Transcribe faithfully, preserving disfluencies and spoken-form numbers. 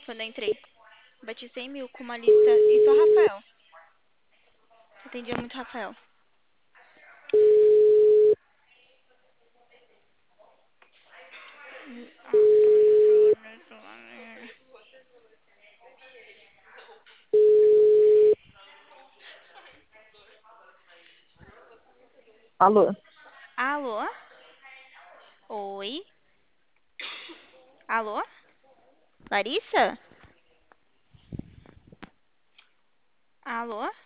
quando eu entrei. Bati cem mil com uma lista e só Rafael. Atendia muito Rafael. Alô? Alô? Oi? Alô? Larissa? Alô?